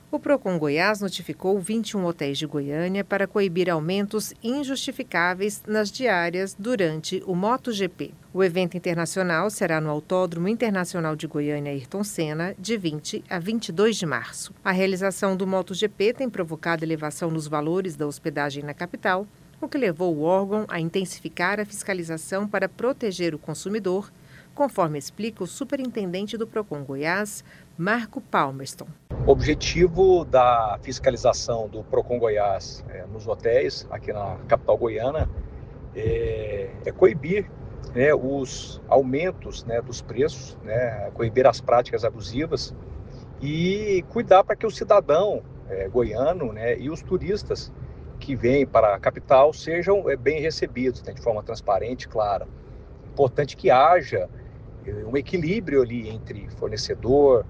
O Procon Goiás notificou 21 hotéis de Goiânia para coibir aumentos injustificáveis nas diárias durante o MotoGP. O evento internacional será no Autódromo Internacional de Goiânia Ayrton Senna, de 20 a 22 de março. A realização do MotoGP tem provocado elevação nos valores da hospedagem na capital, o que levou o órgão a intensificar a fiscalização para proteger o consumidor, conforme explica o superintendente do Procon Goiás, Marco Palmerston. O objetivo da fiscalização do Procon Goiás nos hotéis aqui na capital goiana é coibir os aumentos dos preços, coibir as práticas abusivas e cuidar para que o cidadão goiano e os turistas que vêm para a capital sejam bem recebidos, de forma transparente e clara. Importante que haja um equilíbrio ali entre fornecedor,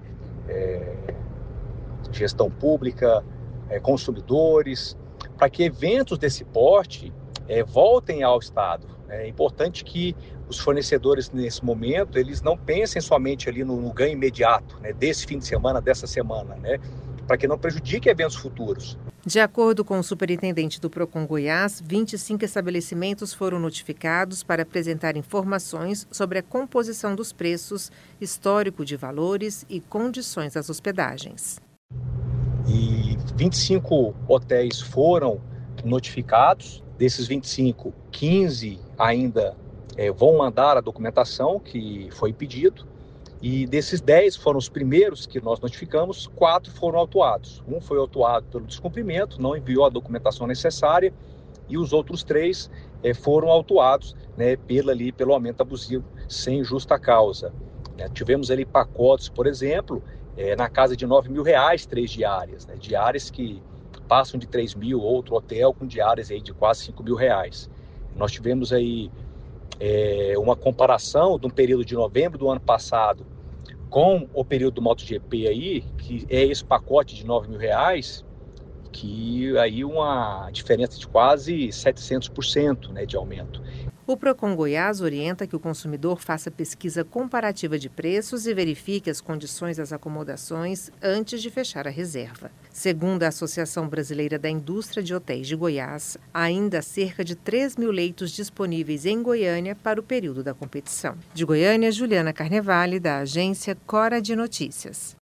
gestão pública, consumidores, para que eventos desse porte voltem ao Estado. É importante que os fornecedores, nesse momento, eles não pensem somente ali no ganho imediato, desse fim de semana, dessa semana, para que não prejudique eventos futuros. De acordo com o superintendente do Procon Goiás, 25 estabelecimentos foram notificados para apresentar informações sobre a composição dos preços, histórico de valores e condições das hospedagens. E 25 hotéis foram notificados. Desses 25, 15 ainda vão mandar a documentação que foi pedido. E desses 10 foram os primeiros que nós notificamos, 4 foram autuados. Um foi autuado pelo descumprimento, não enviou a documentação necessária, e os outros 3 foram autuados pelo aumento abusivo sem justa causa. Tivemos ali pacotes, por exemplo, na casa de R$ 9.000, 3 diárias, diárias que passam de 3 mil, outro hotel com diárias aí de quase R$ 5.000. Nós tivemos aí uma comparação de um período de novembro do ano passado com o período do MotoGP aí, que é esse pacote de R$ 9.000, que aí uma diferença de quase 700% de aumento. O Procon Goiás orienta que o consumidor faça pesquisa comparativa de preços e verifique as condições das acomodações antes de fechar a reserva. Segundo a Associação Brasileira da Indústria de Hotéis de Goiás, há ainda cerca de 3.000 leitos disponíveis em Goiânia para o período da competição. De Goiânia, Juliana Carnevale, da agência Cora de Notícias.